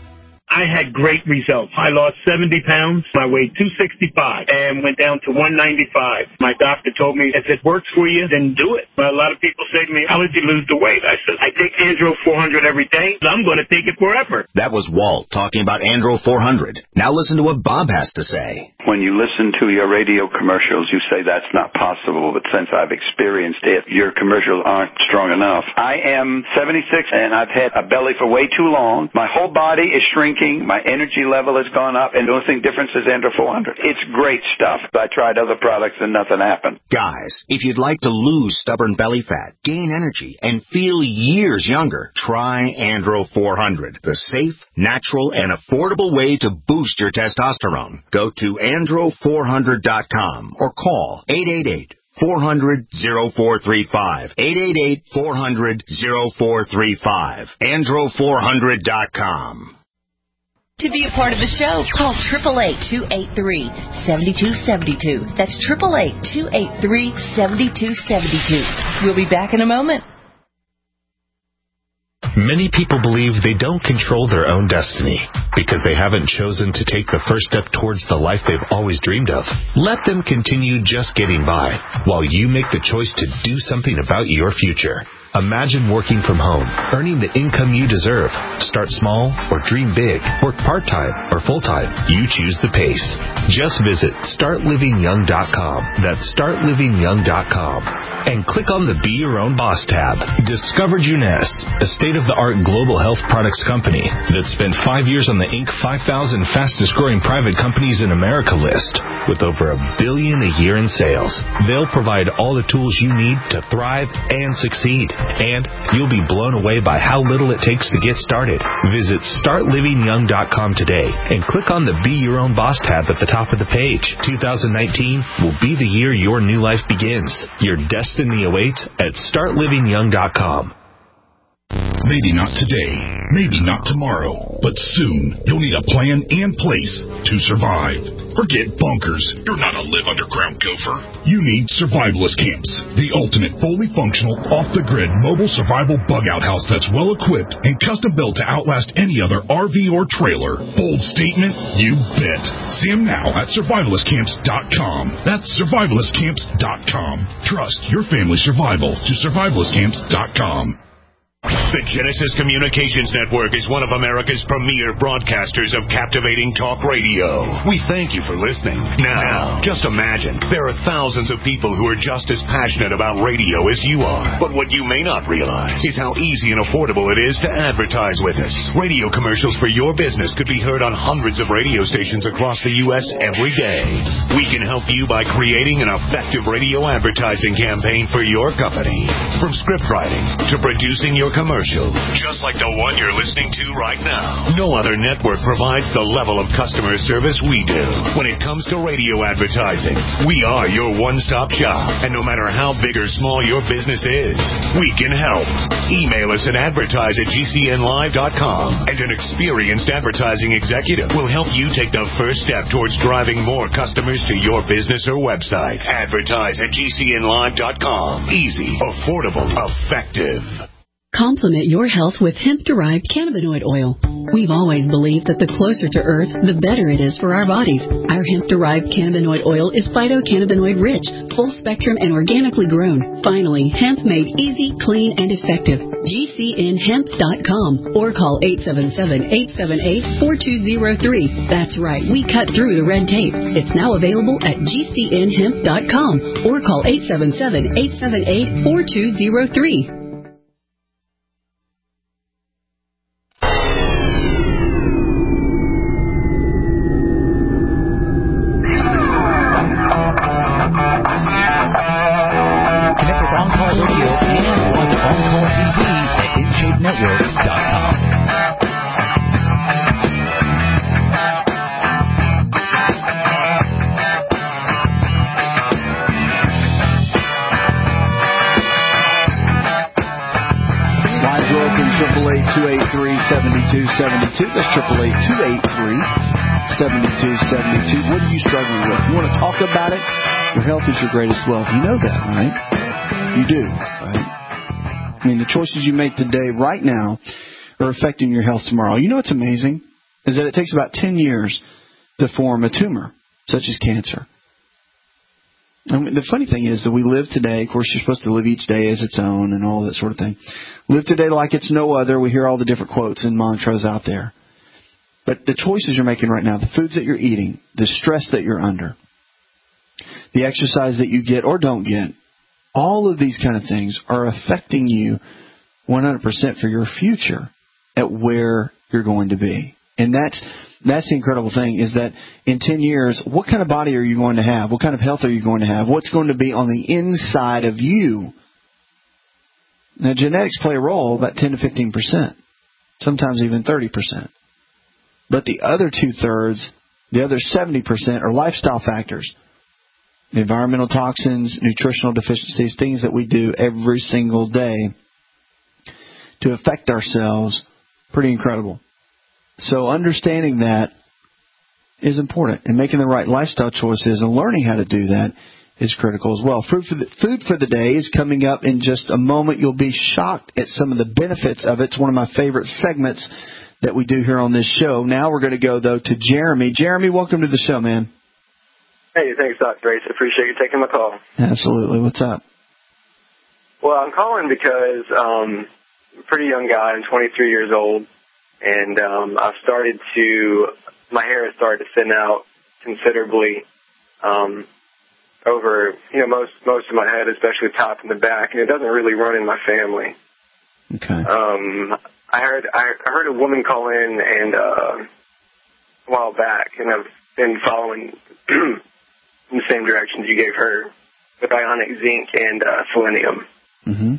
I had great results. I lost seventy pounds. I weighed two sixty-five and went down to one ninety-five. My doctor told me, if it works for you, then do it. But a lot of people say to me, how did you lose the weight? I said, I take Andro four hundred every day. So I'm going to take it forever. That was Walt talking about Andro four hundred. Now listen to what Bob has to say. When you listen to your radio commercials, you say that's not possible. But since I've experienced it, your commercials aren't strong enough. I am seventy-six and I've had a belly for way too long. My whole body is shrinking. My energy level has gone up, and the only thing difference is Andro four hundred. It's great stuff. I tried other products, and nothing happened. Guys, if you'd like to lose stubborn belly fat, gain energy, and feel years younger, try Andro four hundred, the safe, natural, and affordable way to boost your testosterone. Go to andro four hundred dot com or call eight eight eight, four hundred, oh four three five. eight eight eight, four hundred, oh four three five. andro four hundred dot com. To be a part of the show, call eight eight eight, two eight three, seven two seven two. That's eight eight eight, two eight three, seven two seven two. We'll be back in a moment. Many people believe they don't control their own destiny because they haven't chosen to take the first step towards the life they've always dreamed of. Let them continue just getting by while you make the choice to do something about your future. Imagine working from home, earning the income you deserve. Start small or dream big. Work part-time or full-time. You choose the pace. Just visit start living young dot com. That's start living young dot com. And click on the Be Your Own Boss tab. Discover Juness, a state-of-the-art global health products company that spent five years on the Inc five thousand fastest-growing private companies in America list with over a billion a year in sales. They'll provide all the tools you need to thrive and succeed. And you'll be blown away by how little it takes to get started. Visit start living young dot com today and click on the Be Your Own Boss tab at the top of the page. two thousand nineteen will be the year your new life begins. Your destiny awaits at start living young dot com. Maybe not today, maybe not tomorrow, but soon you'll need a plan and place to survive. Forget bunkers. You're not a live underground gopher. You need Survivalist Camps, the ultimate fully functional, off-the-grid mobile survival bug-out house that's well-equipped and custom-built to outlast any other R V or trailer. Bold statement? You bet. See them now at survivalist camps dot com. That's survivalist camps dot com. Trust your family's survival to survivalist camps dot com. The Genesis Communications Network is one of America's premier broadcasters of captivating talk radio. We thank you for listening. Now, just imagine, there are thousands of people who are just as passionate about radio as you are. But what you may not realize is how easy and affordable it is to advertise with us. Radio commercials for your business could be heard on hundreds of radio stations across the U S every day. We can help you by creating an effective radio advertising campaign for your company. From script writing to producing your commercial, just like the one you're listening to right now. No other network provides the level of customer service we do. When it comes to radio advertising, we are your one-stop shop. And no matter how big or small your business is, we can help. Email us at advertise at G C N live dot com, and an experienced advertising executive will help you take the first step towards driving more customers to your business or website. Advertise at G C N live dot com. Easy, affordable, effective. Complement your health with hemp-derived cannabinoid oil. We've always believed that the closer to Earth, the better it is for our bodies. Our hemp-derived cannabinoid oil is phytocannabinoid-rich, full-spectrum, and organically grown. Finally, hemp made easy, clean, and effective. G C N hemp dot com or call eight seven seven, eight seven eight, four two zero three. That's right, we cut through the red tape. It's now available at G C N hemp dot com or call eight seven seven, eight seven eight, four two zero three. network dot com. Lines are open, triple eight two eight three seven two seven two. That's triple eight two eight three seven two seven two. What are you struggling with? You want to talk about it? Your health is your greatest wealth. You know that, right? You do, right? I mean, the choices you make today, right now, are affecting your health tomorrow. You know what's amazing? Is that it takes about ten years to form a tumor, such as cancer. I mean, the funny thing is that we live today, of course, you're supposed to live each day as its own and all that sort of thing. Live today like it's no other. We hear all the different quotes and mantras out there. But the choices you're making right now, the foods that you're eating, the stress that you're under, the exercise that you get or don't get, all of these kind of things are affecting you one hundred percent for your future at where you're going to be. And that's that's the incredible thing, is that in ten years, what kind of body are you going to have? What kind of health are you going to have? What's going to be on the inside of you? Now, genetics play a role, about ten to fifteen percent, sometimes even thirty percent. But the other two-thirds, the other seventy percent, are lifestyle factors. Environmental toxins, nutritional deficiencies, things that we do every single day to affect ourselves. Pretty incredible. So understanding that is important, and making the right lifestyle choices and learning how to do that is critical as well. Food for the, food for the day is coming up in just a moment. You'll be shocked at some of the benefits of it. It's one of my favorite segments that we do here on this show. Now we're going to go, though, to Jeremy. Jeremy, welcome to the show, man. Hey, thanks, Doctor Ace. I appreciate you taking my call. Absolutely. What's up? Well, I'm calling because um, I'm a pretty young guy. I'm twenty-three years old, and um, I've started to, my hair has started to thin out considerably um, over, you know, most most of my head, especially the top and the back, and it doesn't really run in my family. Okay. Um, I heard I heard a woman call in and uh, a while back, and I've been following in the same directions you gave her, with ionic zinc and uh, selenium. Mm-hmm.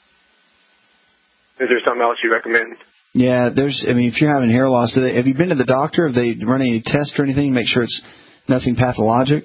Is there something else you recommend? Yeah, there's. I mean, if you're having hair loss, do they, have you been to the doctor? Have they run any tests or anything to make sure it's nothing pathologic?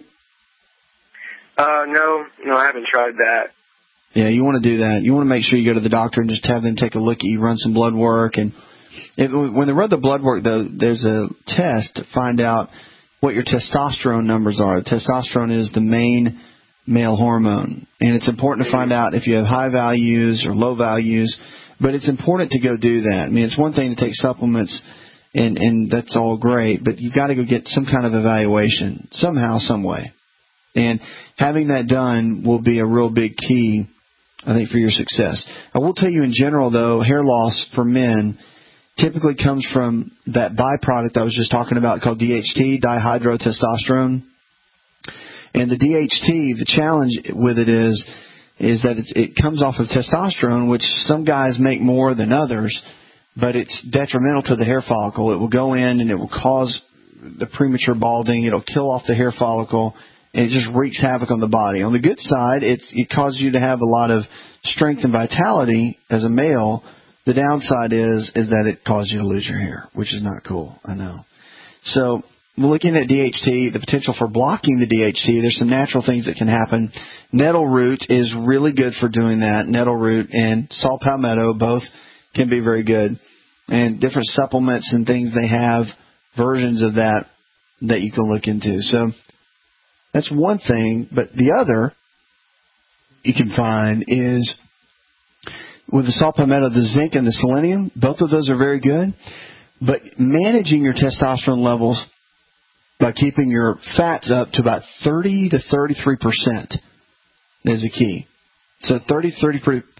Uh, no, no, I haven't tried that. Yeah, you want to do that. You want to make sure you go to the doctor and just have them take a look at you, run some blood work. And if, when they run the blood work, though, there's a test to find out what your testosterone numbers are. Testosterone is the main male hormone, and it's important to find out if you have high values or low values, but it's important to go do that. I mean, it's one thing to take supplements, and, and that's all great, but you've got to go get some kind of evaluation somehow, some way. And having that done will be a real big key, I think, for your success. I will tell you in general, though, hair loss for men typically comes from that byproduct I was just talking about called D H T, dihydrotestosterone. And the D H T, the challenge with it is is that it's, it comes off of testosterone, which some guys make more than others, but it's detrimental to the hair follicle. It will go in and it will cause the premature balding. It'll kill off the hair follicle, and it just wreaks havoc on the body. On the good side, it's, it causes you to have a lot of strength and vitality as a male. The downside is is that it causes you to lose your hair, which is not cool, I know. So we're looking at D H T, the potential for blocking the D H T. There's some natural things that can happen. Nettle root is really good for doing that. Nettle root and saw palmetto both can be very good. And different supplements and things, they have versions of that that you can look into. So that's one thing. But the other you can find is with the saw palmetto, the zinc and the selenium. Both of those are very good. But managing your testosterone levels by keeping your fats up to about thirty to thirty-three percent is a key. So thirty to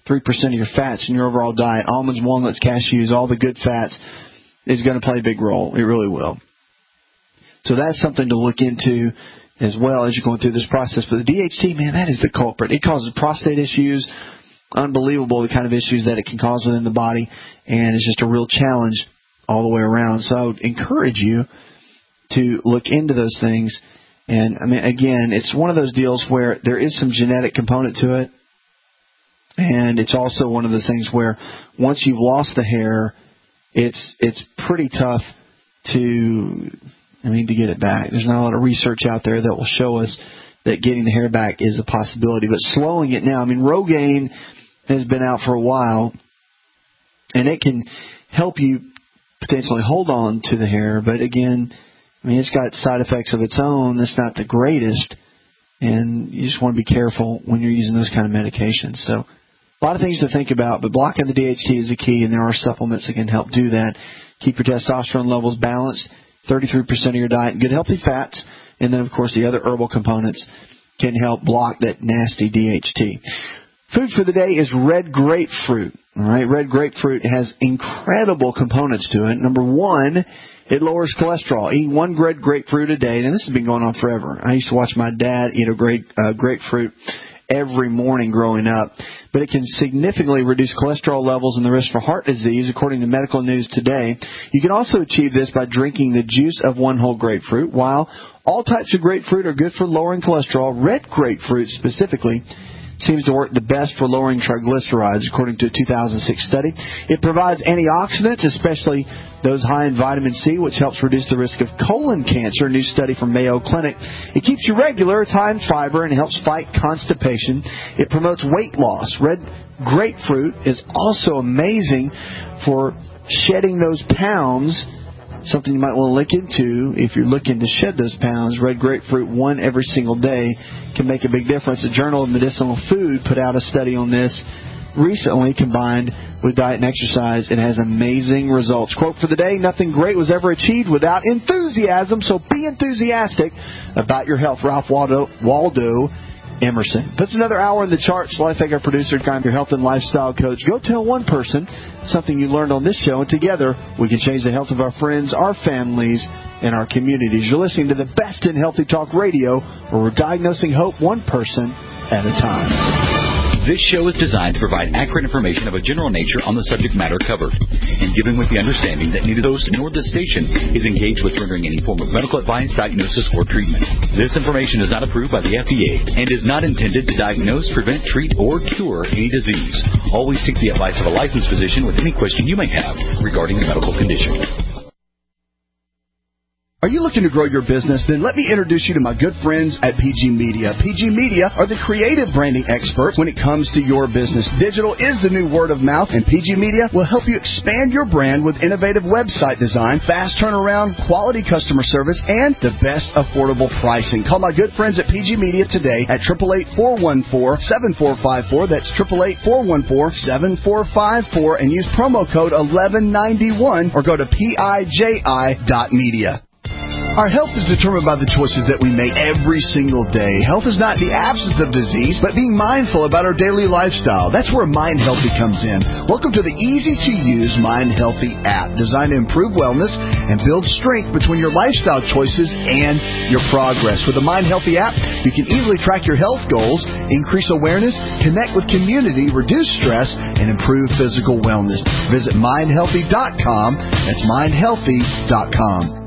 three percent of your fats in your overall diet, almonds, walnuts, cashews, all the good fats, is going to play a big role. It really will. So that's something to look into as well as you're going through this process. But the D H T, man, that is the culprit. It causes prostate issues, unbelievable the kind of issues that it can cause within the body, and it's just a real challenge all the way around. So I would encourage you to look into those things. And, I mean, again, it's one of those deals where there is some genetic component to it, and it's also one of those things where once you've lost the hair, it's it's pretty tough to... I mean, to get it back. There's not a lot of research out there that will show us that getting the hair back is a possibility. But slowing it now, I mean, Rogaine has been out for a while, and it can help you potentially hold on to the hair. But again, I mean, it's got side effects of its own. That's not the greatest, and you just want to be careful when you're using those kind of medications. So a lot of things to think about, but blocking the D H T is the key, and there are supplements that can help do that. Keep your testosterone levels balanced. thirty-three percent of your diet, good healthy fats, and then, of course, the other herbal components can help block that nasty D H T. Food for the day is red grapefruit. All right, red grapefruit has incredible components to it. Number one, it lowers cholesterol. Eating one red grapefruit a day, and this has been going on forever. I used to watch my dad eat a great uh, grapefruit every morning growing up. But it can significantly reduce cholesterol levels and the risk for heart disease, according to Medical News Today. You can also achieve this by drinking the juice of one whole grapefruit. While all types of grapefruit are good for lowering cholesterol, red grapefruit specifically seems to work the best for lowering triglycerides, according to a two thousand six study. It provides antioxidants, especially those high in vitamin C, which helps reduce the risk of colon cancer, a new study from Mayo Clinic. It keeps you regular, it's high in fiber, and it helps fight constipation. It promotes weight loss. Red grapefruit is also amazing for shedding those pounds, something you might want to look into if you're looking to shed those pounds. Red grapefruit, one every single day, can make a big difference. The Journal of Medicinal Food put out a study on this recently, combined with diet and exercise. It has amazing results. Quote for the day, nothing great was ever achieved without enthusiasm, so be enthusiastic about your health. Ralph Waldo, Waldo Emerson. Puts another hour in the charts. Well, I thank our producer, I'm your health and lifestyle coach. Go tell one person something you learned on this show, and together we can change the health of our friends, our families, and our communities. You're listening to the best in Healthy Talk Radio, where we're diagnosing hope one person at a time. This show is designed to provide accurate information of a general nature on the subject matter covered, and given with the understanding that neither host nor the station is engaged with rendering any form of medical advice, diagnosis, or treatment. This information is not approved by the F D A and is not intended to diagnose, prevent, treat, or cure any disease. Always seek the advice of a licensed physician with any question you may have regarding a medical condition. Are you looking to grow your business? Then let me introduce you to my good friends at P G Media. P G Media are the creative branding experts when it comes to your business. Digital is the new word of mouth, and P G Media will help you expand your brand with innovative website design, fast turnaround, quality customer service, and the best affordable pricing. Call my good friends at P G Media today at eight eight eight, four one four, seven four five four. That's eight eight eight, four one four, seven four five four, and use promo code eleven ninety-one or go to P I J I dot media. Our health is determined by the choices that we make every single day. Health is not the absence of disease, but being mindful about our daily lifestyle. That's where Mind Healthy comes in. Welcome to the easy-to-use Mind Healthy app, designed to improve wellness and build strength between your lifestyle choices and your progress. With the Mind Healthy app, you can easily track your health goals, increase awareness, connect with community, reduce stress, and improve physical wellness. Visit mind healthy dot com. That's mind healthy dot com.